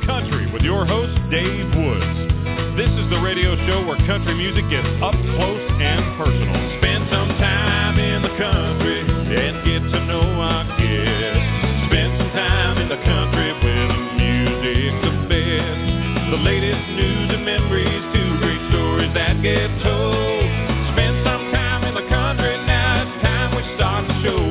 Country with your host, Dave Woods. This is the radio show where country music gets up close and personal. Spend some time in the country and get to know our guests. Spend some time in the country where the music's the best. The latest news and memories, two great stories that get told. Spend some time in the country, now it's time we start the show.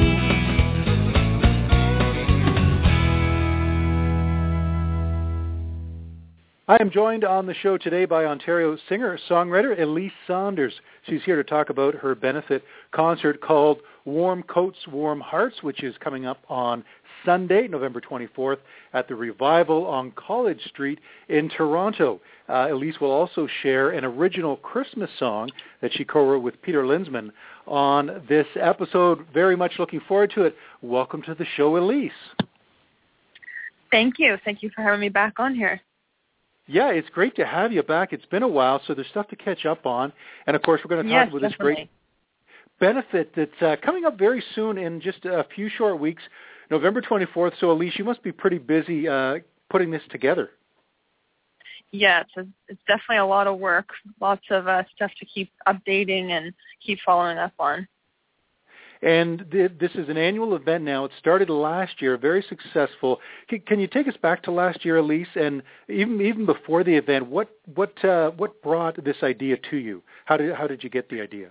I am joined on the show today by Ontario singer-songwriter Elise Saunders. She's here to talk about her benefit concert called Warm Coats, Warm Hearts, which is coming up on Sunday, November 24th, at the Revival on College Street in Toronto. Elise will also share an original Christmas song that she co-wrote with Peter Linsman on this episode. Very much looking forward to it. Welcome to the show, Elise. Thank you. Thank you for having me back on here. Yeah, it's great to have you back. It's been a while, so there's stuff to catch up on. And, of course, we're going to talk about this great benefit that's coming up very soon in just a few short weeks, November 24th. So, Elise, you must be pretty busy putting this together. Yeah, it's definitely a lot of work, lots of stuff to keep updating and keep following up on. And this is an annual event now. It started last year, very successful. Can you take us back to last year, Elise? And even before the event, what brought this idea to you? How did you get the idea?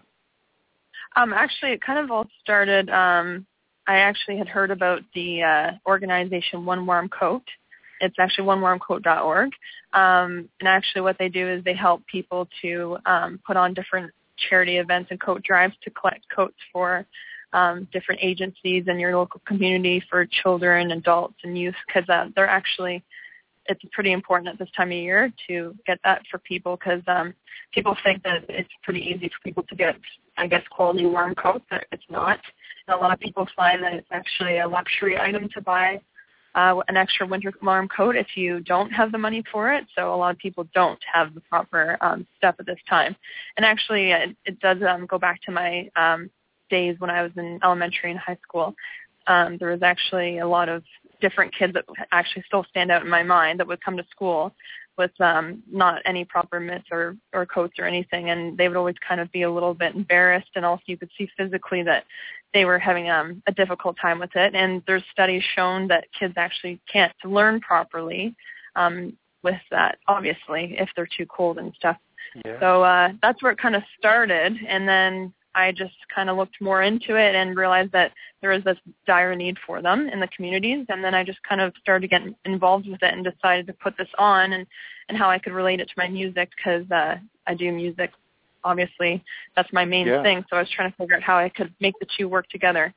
Actually, it kind of all started. I actually had heard about the organization One Warm Coat. It's actually onewarmcoat.org. And actually, what they do is they help people to put on different charity events and coat drives to collect coats for different agencies in your local community for children, adults, and youth, because they're actually, it's pretty important at this time of year to get that for people, because people think that it's pretty easy for people to get, I guess, quality warm coats, but it's not. And a lot of people find that it's actually a luxury item to buy an extra winter warm coat if you don't have the money for it. So a lot of people don't have the proper stuff at this time. And actually, it does go back to my days when I was in elementary and high school. There was actually a lot of different kids that actually still stand out in my mind that would come to school with not any proper mitts or coats or anything, and they would always kind of be a little bit embarrassed, and also you could see physically that they were having a difficult time with it. And there's studies shown that kids actually can't learn properly with that, obviously, if they're too cold and stuff. Yeah. So that's where it kind of started, and then I just kind of looked more into it and realized that there was this dire need for them in the communities. And then I just kind of started getting involved with it and decided to put this on and how I could relate it to my music, because I do music. Obviously, that's my main thing. So I was trying to figure out how I could make the two work together.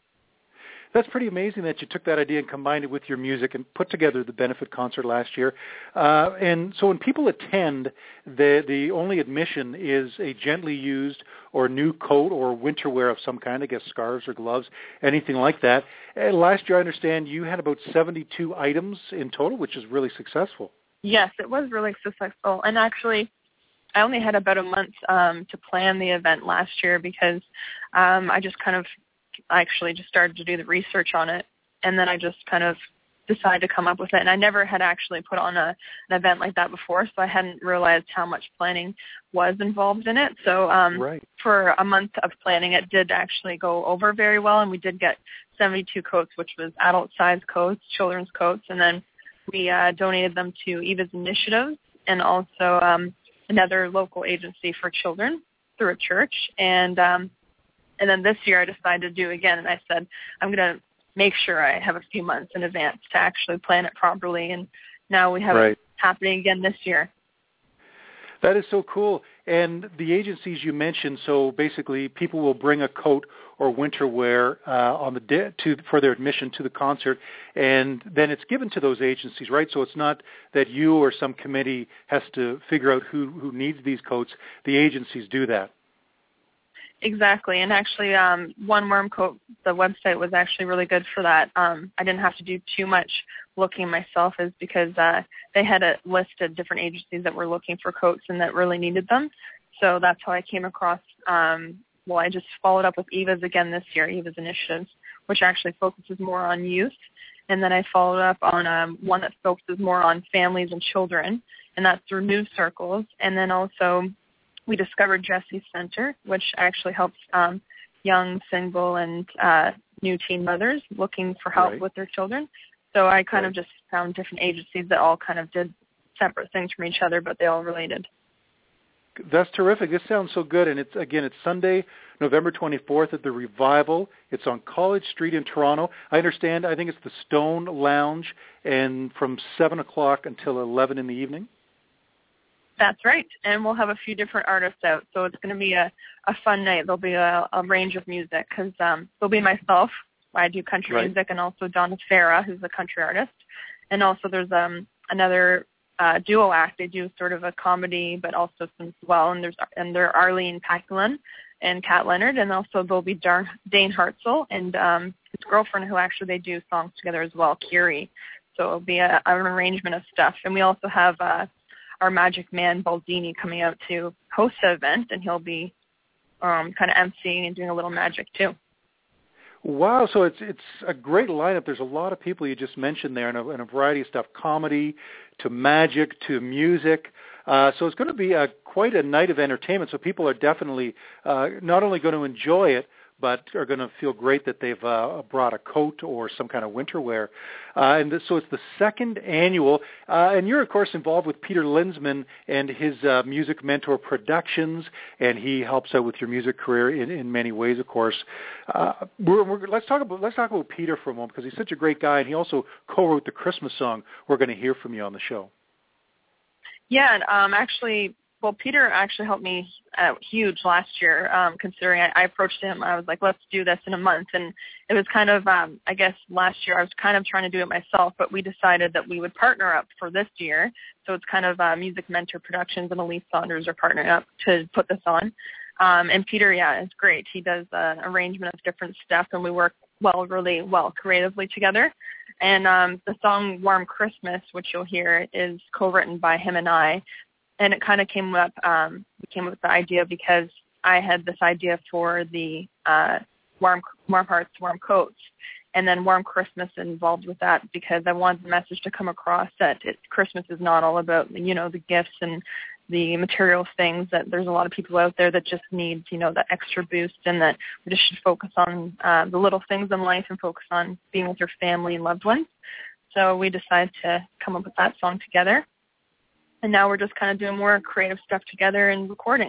That's pretty amazing that you took that idea and combined it with your music and put together the benefit concert last year. And so when people attend, the only admission is a gently used or new coat or winter wear of some kind, I guess scarves or gloves, anything like that. And last year, I understand you had about 72 items in total, which is really successful. Yes, it was really successful. And actually, I only had about a month to plan the event last year, because I actually just started to do the research on it, and then I just kind of decided to come up with it. And I never had actually put on an event like that before, so I hadn't realized how much planning was involved in it. So for a month of planning, it did actually go over very well, and we did get 72 coats, which was adult-size coats, children's coats, and then we donated them to Eva's Initiatives and also another local agency for children through a church. And then this year I decided to do again, and I said, I'm going to make sure I have a few months in advance to actually plan it properly. And now we have it happening again this year. That is so cool. And the agencies you mentioned, so basically people will bring a coat or winter wear for their admission to the concert, and then it's given to those agencies, right? So it's not that you or some committee has to figure out who needs these coats. The agencies do that. Exactly, and actually One Warm Coat, the website was actually really good for that. I didn't have to do too much looking myself, is because they had a list of different agencies that were looking for coats and that really needed them. So that's how I came across, I just followed up with Eva's again this year, Eva's Initiatives, which actually focuses more on youth. And then I followed up on one that focuses more on families and children, and that's through News Circles. And then also we discovered Jesse's Center, which actually helps young, single, and new teen mothers looking for help with their children. So I kind of just found different agencies that all kind of did separate things from each other, but they all related. That's terrific. This sounds so good. And it's Sunday, November 24th at the Revival. It's on College Street in Toronto. I understand, I think it's the Stone Lounge, and from 7 o'clock until 11 in the evening. That's right. And we'll have a few different artists out. So it's going to be a fun night. There'll be a range of music because there'll be myself. I do country music, and also Donna Farah, who's a country artist. And also there's another duo act. They do sort of a comedy, but also some swell. And they're Arlene Paquilin and Kat Leonard. And also there'll be Dane Hartzell and his girlfriend, who actually they do songs together as well, Kiri. So it'll be an arrangement of stuff. And we also have our magic man Baldini coming out to host the event, and he'll be kind of emceeing and doing a little magic too. Wow, so it's a great lineup. There's a lot of people you just mentioned there, and a variety of stuff, comedy to magic to music. So it's going to be quite a night of entertainment. So people are definitely not only going to enjoy it, but are going to feel great that they've brought a coat or some kind of winter wear. So it's the second annual. And you're, of course, involved with Peter Linsman and his Music Mentor Productions, and he helps out with your music career in many ways, of course. Let's talk about Peter for a moment, because he's such a great guy, and he also co-wrote the Christmas song we're going to hear from you on the show. Yeah, actually... Well, Peter actually helped me huge last year, considering I approached him. I was like, let's do this in a month. And it was kind of, I guess last year I was kind of trying to do it myself, but we decided that we would partner up for this year. So it's kind of Music Mentor Productions and Elise Saunders are partnering up to put this on. And Peter, it's great. He does an arrangement of different stuff, and we work really well creatively together. And the song Warm Christmas, which you'll hear, is co-written by him and I. And it kind of came up with the idea because I had this idea for the warm hearts, warm coats, and then Warm Christmas involved with that because I wanted the message to come across that Christmas is not all about, the gifts and the material things, that there's a lot of people out there that just need, that extra boost, and that we just should focus on the little things in life and focus on being with your family and loved ones. So we decided to come up with that song together. And now we're just kind of doing more creative stuff together and recording.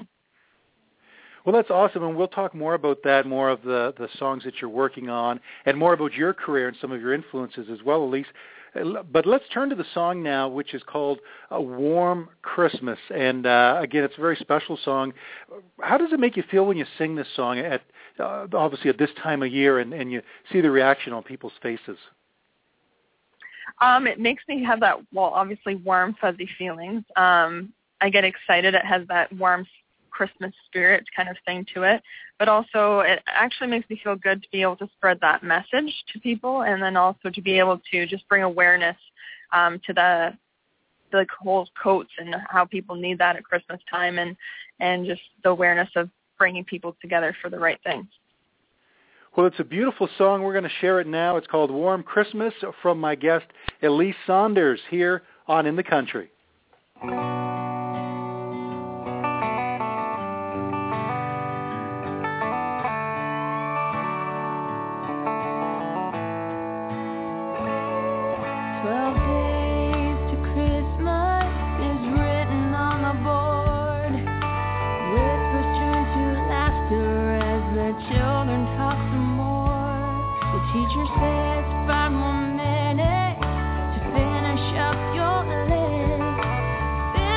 Well, that's awesome, and we'll talk more about that, more of the songs that you're working on, and more about your career and some of your influences as well, Elise. But let's turn to the song now, which is called Warm Christmas. And again, it's a very special song. How does it make you feel when you sing this song, obviously at this time of year, and you see the reaction on people's faces? It makes me have that, obviously warm, fuzzy feelings. I get excited. It has that warm Christmas spirit kind of thing to it. But also it actually makes me feel good to be able to spread that message to people, and then also to be able to just bring awareness to the whole coats and how people need that at Christmas time, and just the awareness of bringing people together for the right things. Well, it's a beautiful song. We're going to share it now. It's called Warm Christmas from my guest, Elise Saunders, here on In the Country. Teacher says 5 more minutes to finish up your list.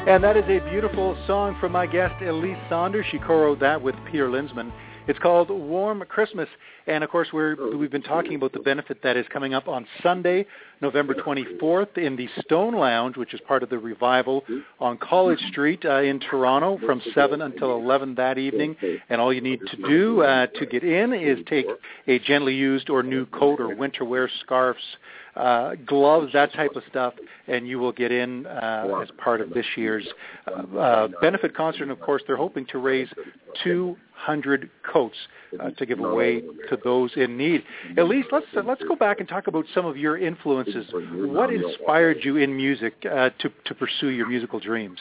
And that is a beautiful song from my guest, Elise Saunders. She co-wrote that with Peter Linzman. It's called Warm Christmas. And, of course, we've been talking about the benefit that is coming up on Sunday, November 24th, in the Stone Lounge, which is part of the Revival on College Street in Toronto from 7 until 11 that evening. And all you need to do to get in is take a gently used or new coat or winter wear, scarves, gloves, that type of stuff, and you will get in as part of this year's benefit concert. And, of course, they're hoping to raise 200 coats to give away to those in need. Elise, let's go back and talk about some of your influences. What inspired you in music to pursue your musical dreams?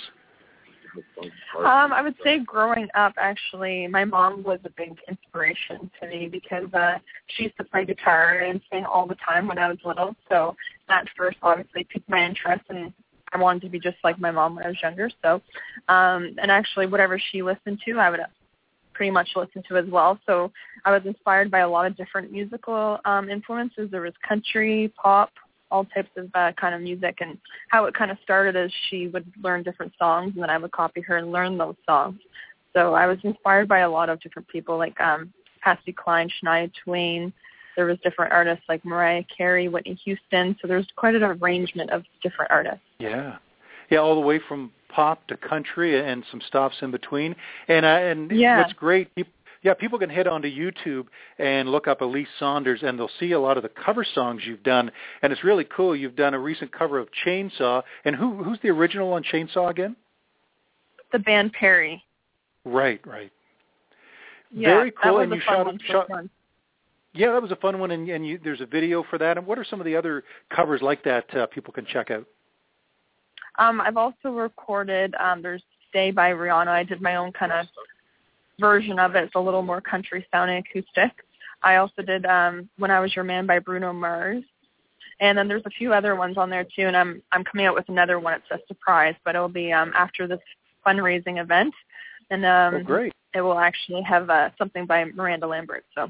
I would say growing up, actually, my mom was a big inspiration to me because she used to play guitar and sing all the time when I was little. So that first obviously piqued my interest, and I wanted to be just like my mom when I was younger. So, and actually whatever she listened to, I would pretty much listen to as well. So I was inspired by a lot of different musical influences. There was country, pop, all types of kind of music, and how it kind of started is she would learn different songs, and then I would copy her and learn those songs. So I was inspired by a lot of different people, like Patsy Cline, Shania Twain. There was different artists like Mariah Carey, Whitney Houston. So there's quite an arrangement of different artists. Yeah, all the way from pop to country and some stops in between. And what's great, people can head onto YouTube and look up Elise Saunders, and they'll see a lot of the cover songs you've done. And it's really cool. You've done a recent cover of Chainsaw. And who's the original on Chainsaw again? The band Perry. Right. Yeah, very cool. That was a fun one. Yeah, that was a fun one, and there's a video for that. And what are some of the other covers like that people can check out? I've also recorded, there's Stay by Rihanna. I did my own kind of version of it. It's a little more country sounding acoustic. I also did When I Was Your Man by Bruno Mars. And then there's a few other ones on there too, and I'm coming out with another one. It's a surprise, but it'll be after this fundraising event. And great. It will actually have something by Miranda Lambert. So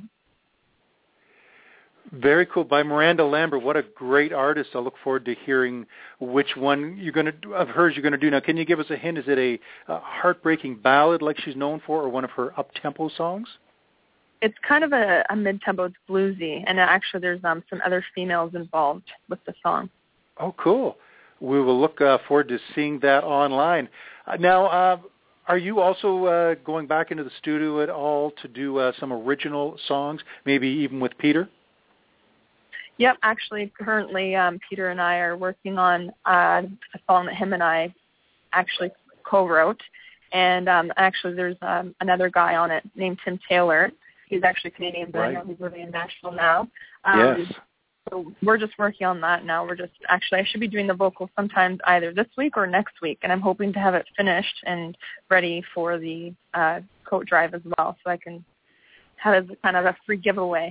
very cool. By Miranda Lambert. What a great artist. I look forward to hearing which one of hers you're going to do. Now, can you give us a hint? Is it a heartbreaking ballad like she's known for, or one of her up-tempo songs? It's kind of a mid-tempo. It's bluesy. And actually there's some other females involved with the song. Oh, cool. We will look forward to seeing that online. Now, are you also going back into the studio at all to do some original songs, maybe even with Peter? Yep, actually, currently Peter and I are working on a song that him and I actually co-wrote. And actually there's another guy on it named Tim Taylor. He's actually Canadian, but I know he's living in Nashville now. Yes. So we're just working on that now. I should be doing the vocals sometime either this week or next week, and I'm hoping to have it finished and ready for the coat drive as well, so I can have it as kind of a free giveaway.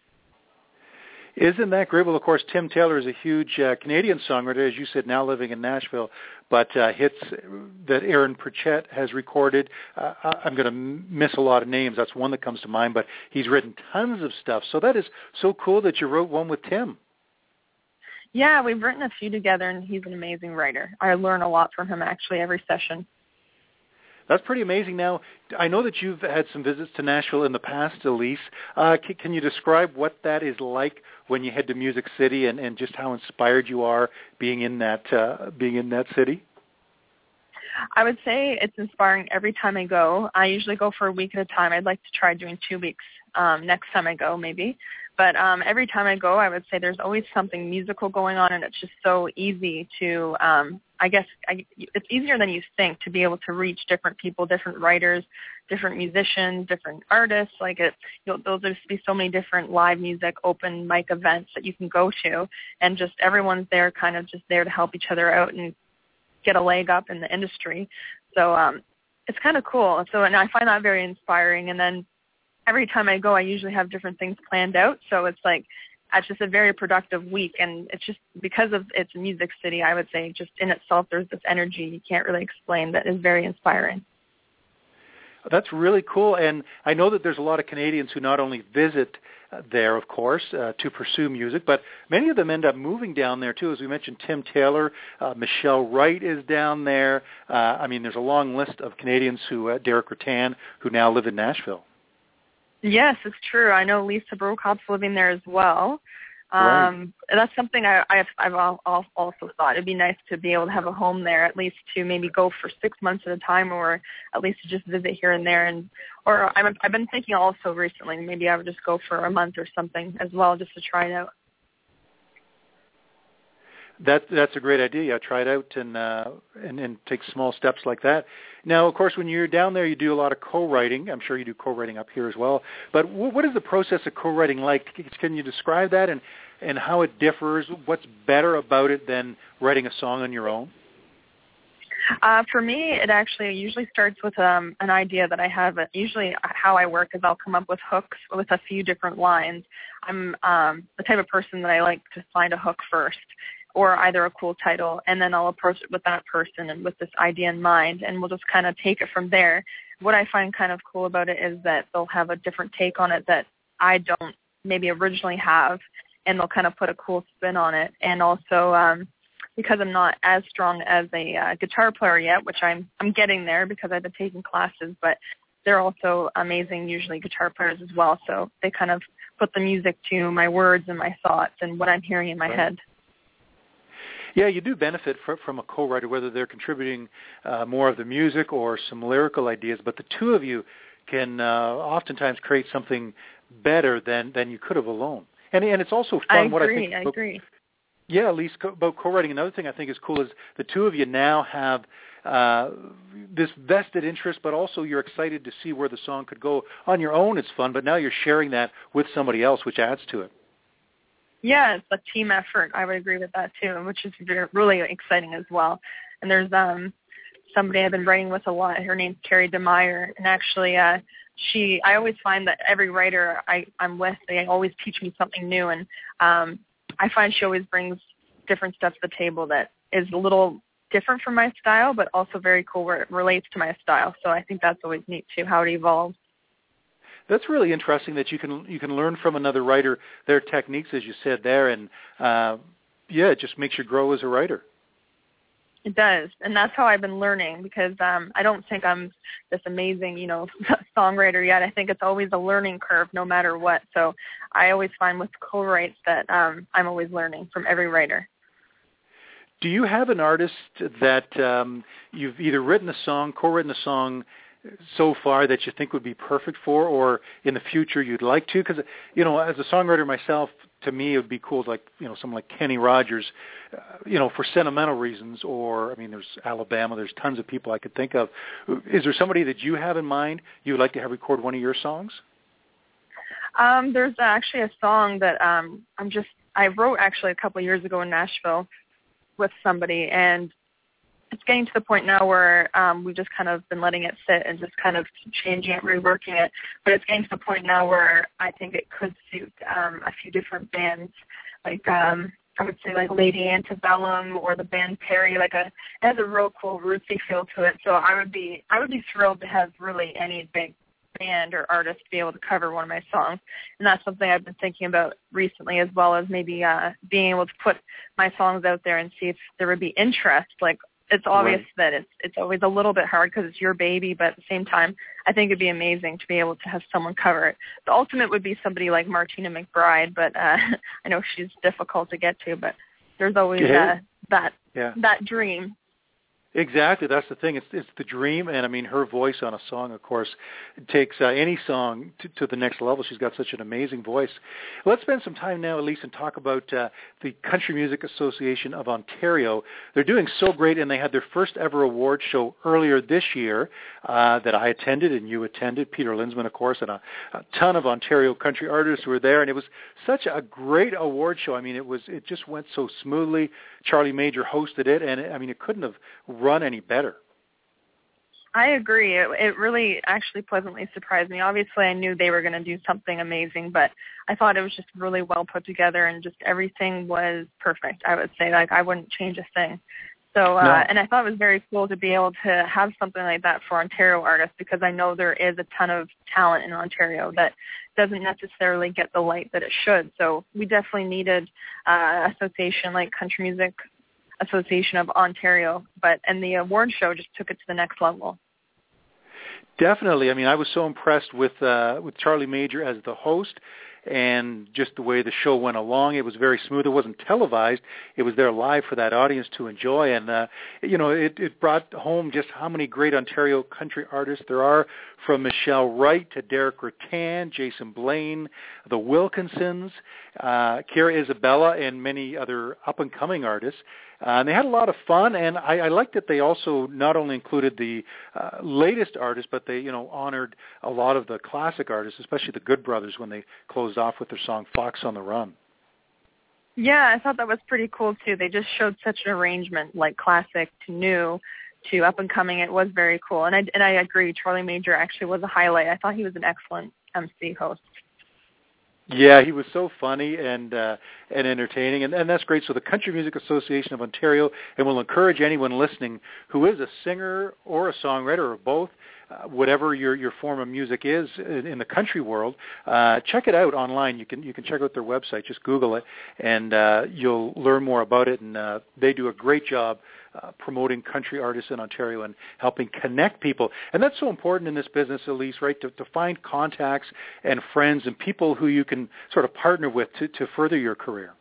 Isn't that great? Well, of course, Tim Taylor is a huge Canadian songwriter, as you said, now living in Nashville, but hits that Aaron Pritchett has recorded. I'm going to miss a lot of names. That's one that comes to mind, but he's written tons of stuff. So that is so cool that you wrote one with Tim. Yeah, we've written a few together, and he's an amazing writer. I learn a lot from him, actually, every session. That's pretty amazing. Now, I know that you've had some visits to Nashville in the past, Elise. Can you describe what that is like when you head to Music City, and just how inspired you are being in that city? I would say it's inspiring every time I go. I usually go for a week at a time. I'd like to try doing 2 weeks next time I go, maybe. But every time I go, I would say there's always something musical going on, and it's just so easy to, it's easier than you think to be able to reach different people, different writers, different musicians, different artists. There'll just be so many different live music, open mic events that you can go to, and just everyone's there kind of just there to help each other out and get a leg up in the industry. So it's kind of cool. And I find that very inspiring. And then every time I go, I usually have different things planned out. So it's just a very productive week. And it's just because of it's a Music City, I would say just in itself, there's this energy you can't really explain that is very inspiring. That's really cool. And I know that there's a lot of Canadians who not only visit there, of course, to pursue music, but many of them end up moving down there, too. As we mentioned, Tim Taylor, Michelle Wright is down there. There's a long list of Canadians Derek Rattan, who now live in Nashville. Yes, it's true. I know Lisa Brokop's living there as well. Right. That's something I've also thought. It'd be nice to be able to have a home there, at least to maybe go for 6 months at a time, or at least to just visit here and there. Or I've been thinking also recently, maybe I would just go for a month or something as well, just to try it out. That's a great idea. Yeah, try it out and take small steps like that. Now, of course, when you're down there, you do a lot of co-writing. I'm sure you do co-writing up here as well. But what is the process of co-writing like? Can you describe that and how it differs? What's better about it than writing a song on your own? For me, it actually usually starts with an idea that I have. Usually how I work is I'll come up with hooks with a few different lines. I'm the type of person that I like to find a hook first, or either a cool title, and then I'll approach it with that person and with this idea in mind, and we'll just kind of take it from there. What I find kind of cool about it is that they'll have a different take on it that I don't maybe originally have, and they'll kind of put a cool spin on it. And also, because I'm not as strong as a guitar player yet, which I'm getting there because I've been taking classes, but they're also amazing, usually guitar players as well, so they kind of put the music to my words and my thoughts and what I'm hearing in my head. Yeah, you do benefit from a co-writer, whether they're contributing more of the music or some lyrical ideas, but the two of you can oftentimes create something better than you could have alone. And it's also fun. I agree. Yeah, Elise, about co-writing, another thing I think is cool is the two of you now have this vested interest, but also you're excited to see where the song could go. On your own, it's fun, but now you're sharing that with somebody else, which adds to it. Yeah, it's a team effort. I would agree with that too, which is really exciting as well. And there's somebody I've been writing with a lot. Her name's Carrie DeMeyer, and actually I always find that every writer I'm with, they always teach me something new, and I find she always brings different stuff to the table that is a little different from my style, but also very cool where it relates to my style. So I think that's always neat too, how it evolves. That's really interesting that you can learn from another writer their techniques, as you said there, and it just makes you grow as a writer. It does, and that's how I've been learning, because I don't think I'm this amazing, songwriter yet. I think it's always a learning curve no matter what. So I always find with co-writes that I'm always learning from every writer. Do you have an artist that you've either written a song, co-written a song so far that you think would be perfect for, or in the future you'd like to? Because, as a songwriter myself, to me it would be cool, like, someone like Kenny Rogers, for sentimental reasons, or, there's Alabama, there's tons of people I could think of. Is there somebody that you have in mind you would like to have record one of your songs? There's actually a song that I wrote actually a couple of years ago in Nashville with somebody, and it's getting to the point now where we've just kind of been letting it sit and just kind of changing it, reworking it. But it's getting to the point now where I think it could suit a few different bands, like I would say like Lady Antebellum or the band Perry. It has a real cool rootsy feel to it. So I would be thrilled to have really any big band or artist be able to cover one of my songs. And that's something I've been thinking about recently, as well as maybe being able to put my songs out there and see if there would be interest. It's obvious that it's always a little bit hard because it's your baby, but at the same time, I think it'd be amazing to be able to have someone cover it. The ultimate would be somebody like Martina McBride, but I know she's difficult to get to, but there's always that dream. Exactly, that's the thing. It's the dream, and her voice on a song, of course, takes any song to the next level. She's got such an amazing voice. Let's spend some time now, Elise, and talk about the Country Music Association of Ontario. They're doing so great, and they had their first ever award show earlier this year that I attended and you attended. Peter Linsman, of course, and a ton of Ontario country artists were there, and it was such a great award show. It just went so smoothly. Charlie Major hosted it, and it couldn't have run any better. I agree. It really actually pleasantly surprised me. Obviously, I knew they were going to do something amazing, but I thought it was just really well put together, and just everything was perfect. I would say, I wouldn't change a thing. So, and I thought it was very cool to be able to have something like that for Ontario artists, because I know there is a ton of talent in Ontario that doesn't necessarily get the light that it should. So we definitely needed an association like Country Music Association of Ontario, and the award show just took it to the next level. Definitely. I mean, I was so impressed with Charlie Major as the host, and just the way the show went along. It was very smooth. It wasn't televised. It was there live for that audience to enjoy. And, it brought home just how many great Ontario country artists there are, from Michelle Wright to Derek Rattan, Jason Blaine, the Wilkinsons, Kira Isabella, and many other up-and-coming artists. And they had a lot of fun, and I liked that they also not only included the latest artists, but they, honored a lot of the classic artists, especially the Good Brothers, when they closed off with their song Fox on the Run. Yeah, I thought that was pretty cool, too. They just showed such an arrangement, like classic to new to up-and-coming. It was very cool. And I agree, Charlie Major actually was a highlight. I thought he was an excellent MC host. Yeah, he was so funny and entertaining, and that's great. So the Country Music Association of Ontario, and we'll encourage anyone listening who is a singer or a songwriter or both, whatever your form of music is in the country world, check it out online. You can check out their website. Just Google it, and you'll learn more about it. And they do a great job promoting country artists in Ontario and helping connect people. And that's so important in this business, Elise, right, to find contacts and friends and people who you can sort of partner with to further your career.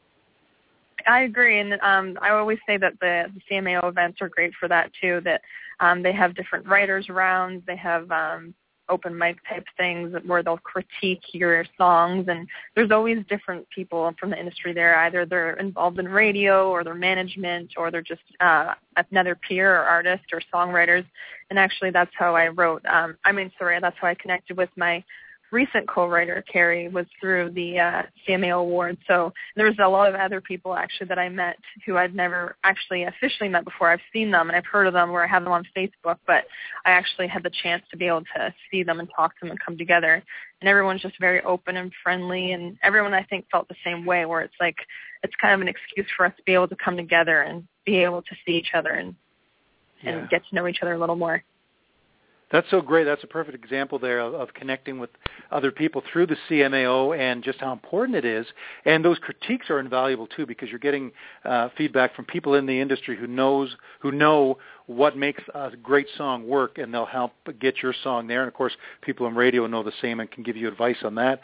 I agree, and I always say that the CMAO events are great for that, too, that they have different writers rounds, they have open mic type things where they'll critique your songs, and there's always different people from the industry there. Either they're involved in radio, or they're management, or they're just another peer or artist or songwriters. And actually that's how I wrote, that's how I connected with my recent co-writer, Carrie, was through the CMAO Awards. So there was a lot of other people actually that I met who I'd never actually officially met before. I've seen them and I've heard of them, or I have them on Facebook, but I actually had the chance to be able to see them and talk to them and come together. And everyone's just very open and friendly, and everyone I think felt the same way, where it's like it's kind of an excuse for us to be able to come together and be able to see each other and get to know each other a little more. That's so great. That's a perfect example there of connecting with other people through the CMAO, and just how important it is. And those critiques are invaluable too, because you're getting feedback from people in the industry who know what makes a great song work, and they'll help get your song there. And of course, people in radio know the same and can give you advice on that.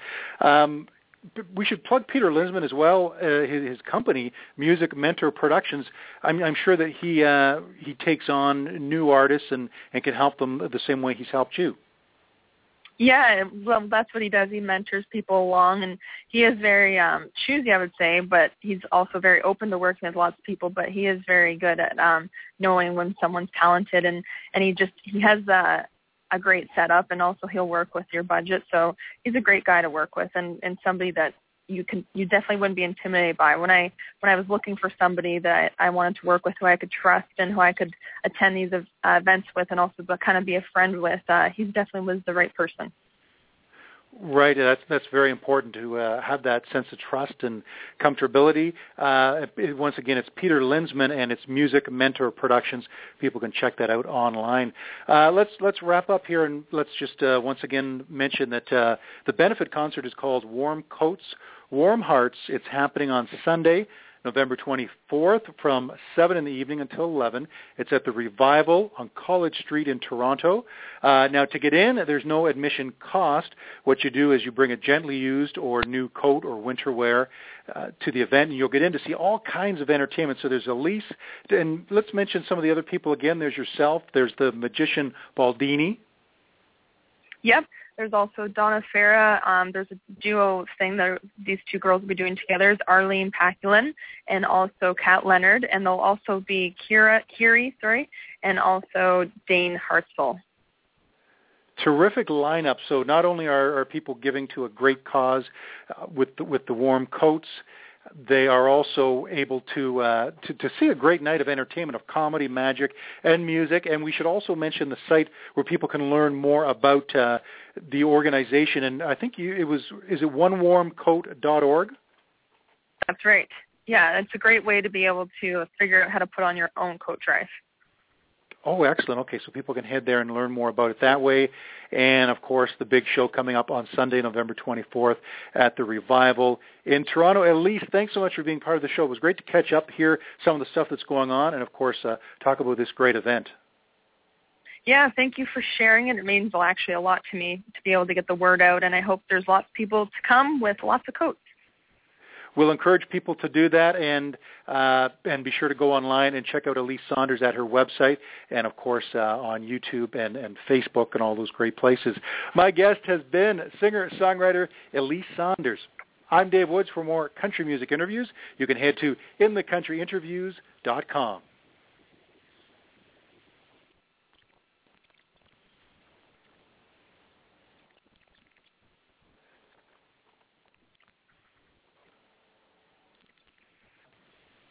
We should plug Peter Linzman as well, his company, Music Mentor Productions. I'm sure that he takes on new artists and can help them the same way he's helped you. Yeah, well, that's what he does. He mentors people along, and he is very choosy, I would say, but he's also very open to working with lots of people, but he is very good at knowing when someone's talented, and he has a great setup, and also he'll work with your budget. So he's a great guy to work with, and somebody that you definitely wouldn't be intimidated by. When I was looking for somebody that I wanted to work with, who I could trust and who I could attend these events with, and also kind of be a friend with, he definitely was the right person. Right, that's very important to have that sense of trust and comfortability. Once again, it's Peter Linzman, and it's Music Mentor Productions. People can check that out online. Let's wrap up here, and let's just once again mention that the benefit concert is called Warm Coats, Warm Hearts. It's happening on Sunday, November 24th from 7 in the evening until 11. It's at the Revival on College Street in Toronto. Now, to get in, there's no admission cost. What you do is you bring a gently used or new coat or winter wear to the event, and you'll get in to see all kinds of entertainment. So there's Elise, and let's mention some of the other people again. There's yourself. There's the magician Baldini. Yep. There's also Donna Farah. There's a duo thing that these two girls will be doing together. It's Arlene Paculin and also Kat Leonard. And there'll also be Kiri, and also Dane Hartzell. Terrific lineup. So not only are people giving to a great cause with the warm coats, they are also able to see a great night of entertainment, of comedy, magic, and music. And we should also mention the site where people can learn more about the organization. And I think is it onewarmcoat.org? That's right. yeah, it's a great way to be able to figure out how to put on your own coat drive. Oh, excellent. Okay, so people can head there and learn more about it that way. And, of course, the big show coming up on Sunday, November 24th at the Revival in Toronto. Elise, thanks so much for being part of the show. It was great to catch up, hear some of the stuff that's going on, and, of course, talk about this great event. Yeah, thank you for sharing it. It means actually a lot to me to be able to get the word out, and I hope there's lots of people to come with lots of coats. We'll encourage people to do that, and be sure to go online and check out Elise Saunders at her website, and of course on YouTube and Facebook and all those great places. My guest has been singer-songwriter Elise Saunders. I'm Dave Woods. For more country music interviews, you can head to inthecountryinterviews.com.